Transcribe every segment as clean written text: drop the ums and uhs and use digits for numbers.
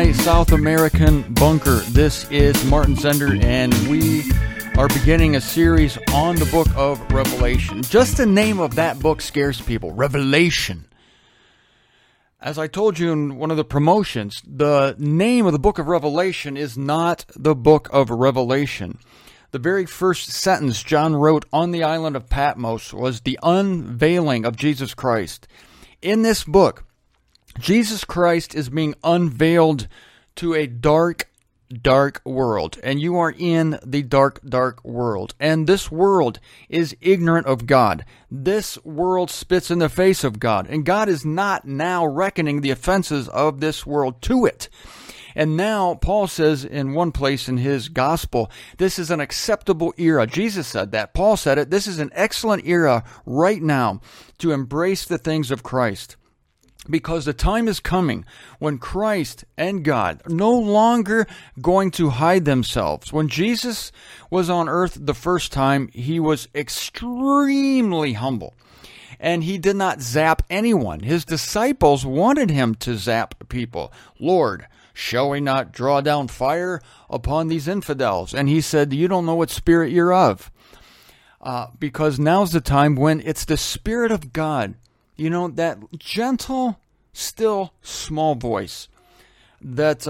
my South American bunker. This is Martin Zender, and we are beginning a series on the book of Revelation. Just the name of that book scares people. Revelation. As I told you in one of the promotions, the name of the book of Revelation is not the book of Revelation. The very first sentence John wrote on the island of Patmos was the unveiling of Jesus Christ. In this book, Jesus Christ is being unveiled to a dark, dark world. And you are in the dark, dark world. And this world is ignorant of God. This world spits in the face of God. And God is not now reckoning the offenses of this world to it. And now, Paul says in one place in his gospel, this is an acceptable era. Jesus said that. Paul said it. This is an excellent era right now to embrace the things of Christ. Because the time is coming when Christ and God are no longer going to hide themselves. When Jesus was on earth the first time, he was extremely humble. And he did not zap anyone. His disciples wanted him to zap people. Lord, shall we not draw down fire upon these infidels? And he said, you don't know what spirit you're of. Because now's the time when it's the Spirit of God. You know, that gentle, still, small voice that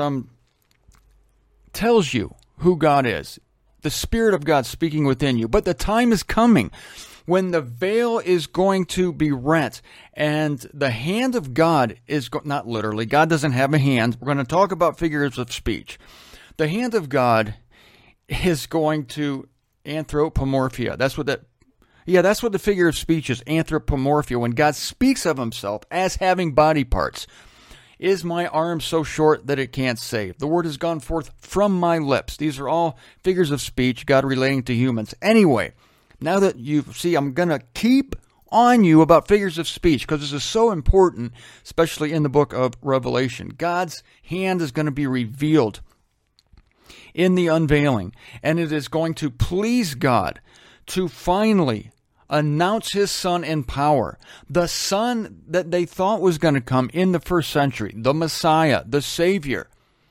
tells you who God is. The Spirit of God speaking within you. But the time is coming when the veil is going to be rent and the hand of God is, not literally, God doesn't have a hand. We're going to talk about figures of speech. The hand of God is going to anthropomorphia. That's what the figure of speech is, anthropomorphia. When God speaks of himself as having body parts. Is my arm so short that it can't save? The word has gone forth from my lips. These are all figures of speech, God relating to humans. Anyway, now that you see, I'm going to keep on you about figures of speech because this is so important, especially in the book of Revelation. God's hand is going to be revealed in the unveiling, and it is going to please God to finally announce his Son in power. The Son that they thought was going to come in the first century, the Messiah, the Savior,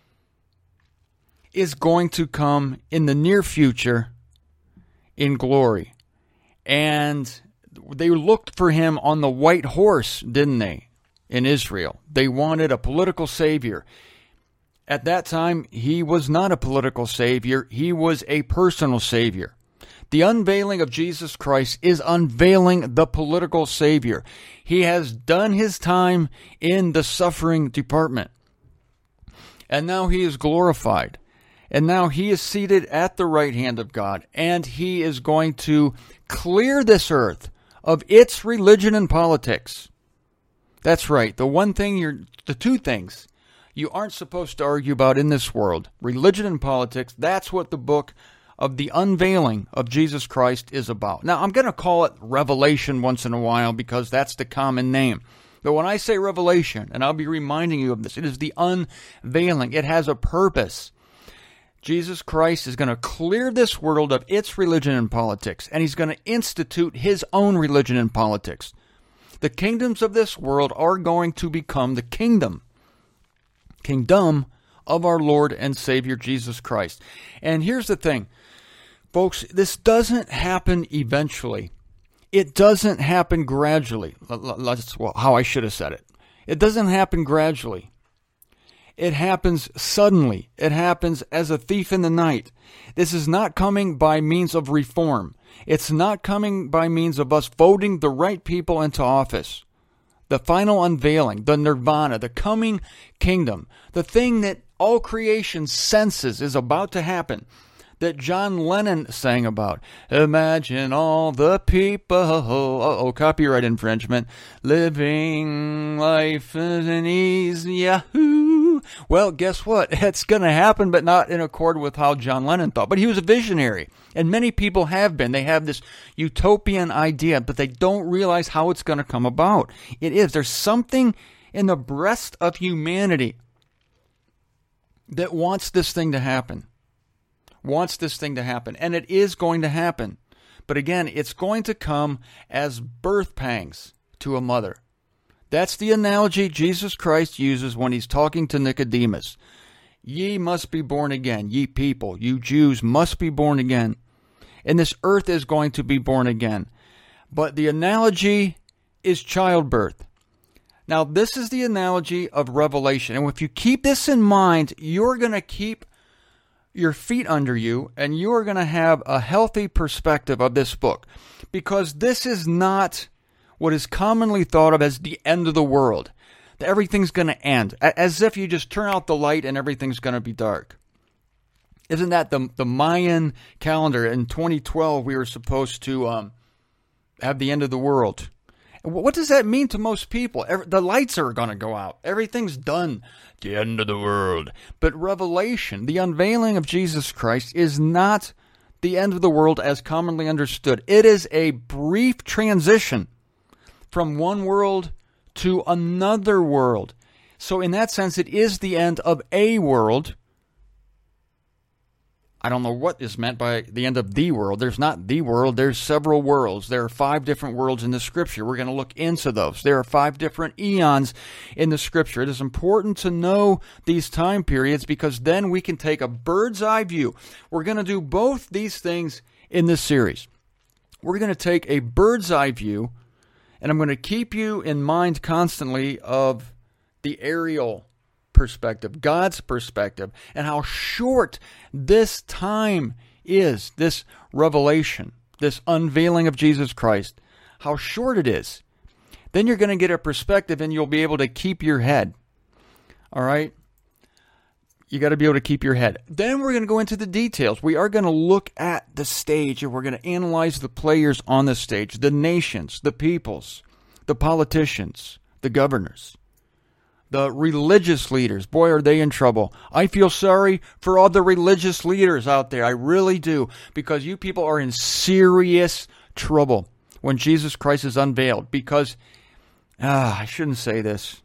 is going to come in the near future in glory. And they looked for him on the white horse, didn't they, in Israel? They wanted a political savior. At that time, he was not a political savior. He was a personal savior. The unveiling of Jesus Christ is unveiling the political Savior. He has done his time in the suffering department. And now he is glorified. And now he is seated at the right hand of God. And he is going to clear this earth of its religion and politics. That's right. The two things you aren't supposed to argue about in this world. Religion and politics. That's what the book of the unveiling of Jesus Christ is about. Now, I'm going to call it Revelation once in a while because that's the common name. But when I say Revelation, and I'll be reminding you of this, it is the unveiling. It has a purpose. Jesus Christ is going to clear this world of its religion and politics, and he's going to institute his own religion and politics. The kingdoms of this world are going to become the kingdom of our Lord and Savior Jesus Christ. And here's the thing. Folks, this doesn't happen eventually. It doesn't happen gradually. How I should have said it. It doesn't happen gradually. It happens suddenly. It happens as a thief in the night. This is not coming by means of reform. It's not coming by means of us voting the right people into office. The final unveiling, the nirvana, the coming kingdom, the thing that all creation senses is about to happen, that John Lennon sang about. Imagine all the people, copyright infringement, living life as an easy yahoo. Well, guess what? It's going to happen, but not in accord with how John Lennon thought. But he was a visionary, and many people have been. They have this utopian idea, but they don't realize how it's going to come about. There's something in the breast of humanity that wants this thing to happen. And it is going to happen. But again, it's going to come as birth pangs to a mother. That's the analogy Jesus Christ uses when he's talking to Nicodemus. Ye must be born again. Ye people, you Jews must be born again. And this earth is going to be born again. But the analogy is childbirth. Now, this is the analogy of Revelation. And if you keep this in mind, you're going to keep your feet under you, and you are going to have a healthy perspective of this book. Because this is not what is commonly thought of as the end of the world. That everything's going to end. As if you just turn out the light and everything's going to be dark. Isn't that the Mayan calendar? In 2012, we were supposed to have the end of the world. What does that mean to most people? The lights are going to go out. Everything's done. The end of the world. But Revelation, the unveiling of Jesus Christ, is not the end of the world as commonly understood. It is a brief transition from one world to another world. So in that sense, it is the end of a world. I don't know what is meant by the end of the world. There's not the world. There's several worlds. There are 5 different worlds in the Scripture. We're going to look into those. There are 5 different eons in the Scripture. It is important to know these time periods because then we can take a bird's eye view. We're going to do both these things in this series. We're going to take a bird's eye view, and I'm going to keep you in mind constantly of the aerial perspective, God's perspective, and how short this time is, this revelation, this unveiling of Jesus Christ, how short it is. Then you're going to get a perspective and you'll be able to keep your head. All right? You got to be able to keep your head. Then we're going to go into the details. We are going to look at the stage and we're going to analyze the players on the stage, the nations, the peoples, the politicians, the governors. The religious leaders, boy, are they in trouble. I feel sorry for all the religious leaders out there. I really do. Because you people are in serious trouble when Jesus Christ is unveiled. Because, I shouldn't say this.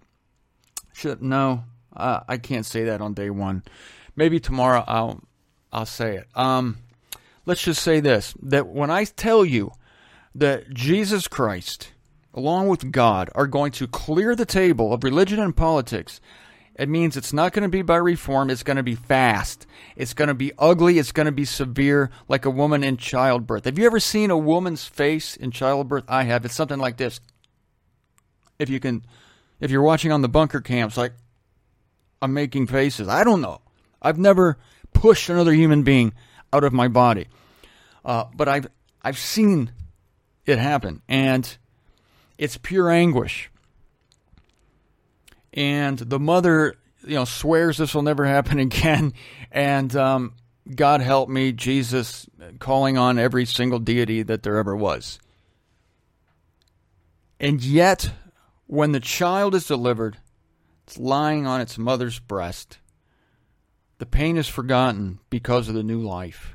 I can't say that on day one. Maybe tomorrow I'll say it. Let's just say this. That when I tell you that Jesus Christ, along with God, are going to clear the table of religion and politics, it means it's not going to be by reform. It's going to be fast. It's going to be ugly. It's going to be severe, like a woman in childbirth. Have you ever seen a woman's face in childbirth? I have. It's something like this. If you're watching on the bunker camps, like I'm making faces. I don't know. I've never pushed another human being out of my body, but I've seen it happen, and it's pure anguish. And the mother, swears this will never happen again. And God help me, Jesus, calling on every single deity that there ever was. And yet, when the child is delivered, it's lying on its mother's breast. The pain is forgotten because of the new life.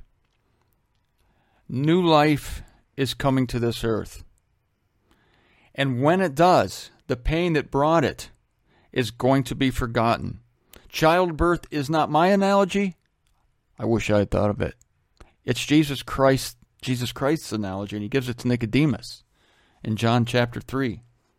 New life is coming to this earth. And when it does, the pain that brought it is going to be forgotten. Childbirth is not my analogy. I wish I had thought of it. It's Jesus Christ's analogy, and he gives it to Nicodemus in John chapter 3.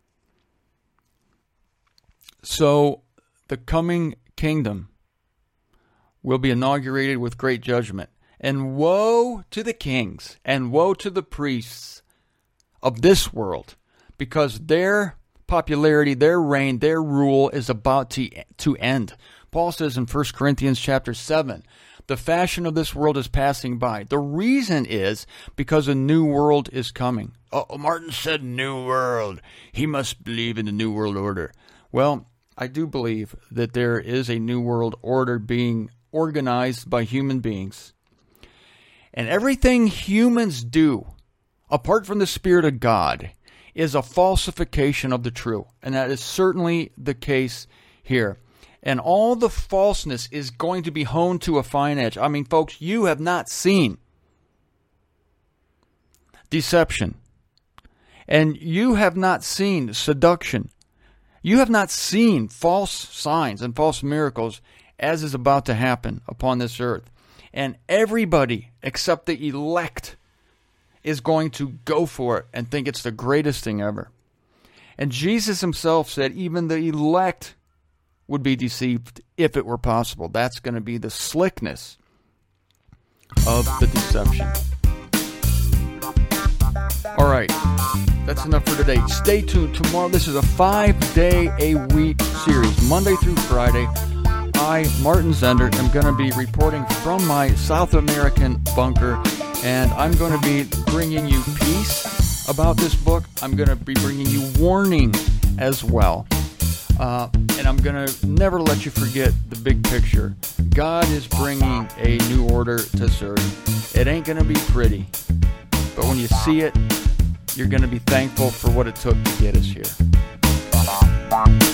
So the coming kingdom will be inaugurated with great judgment. And woe to the kings and woe to the priests of this world, because their popularity, their reign, their rule is about to end. Paul says in 1 Corinthians chapter 7, the fashion of this world is passing by. The reason is because a new world is coming. Oh, Martin said new world. He must believe in the new world order. Well, I do believe that there is a new world order being organized by human beings. And everything humans do, apart from the Spirit of God, is a falsification of the true. And that is certainly the case here. And all the falseness is going to be honed to a fine edge. I mean, folks, you have not seen deception. And you have not seen seduction. You have not seen false signs and false miracles as is about to happen upon this earth. And everybody except the elect is going to go for it and think it's the greatest thing ever. And Jesus himself said even the elect would be deceived if it were possible. That's going to be the slickness of the deception. All right, that's enough for today. Stay tuned tomorrow. This is a 5-day-a-week series, Monday through Friday. I, Martin Zender, am going to be reporting from my South American bunker, and I'm going to be bringing you peace about this book. I'm going to be bringing you warning as well. And I'm going to never let you forget the big picture. God is bringing a new order to serve. It ain't going to be pretty, but when you see it, you're going to be thankful for what it took to get us here.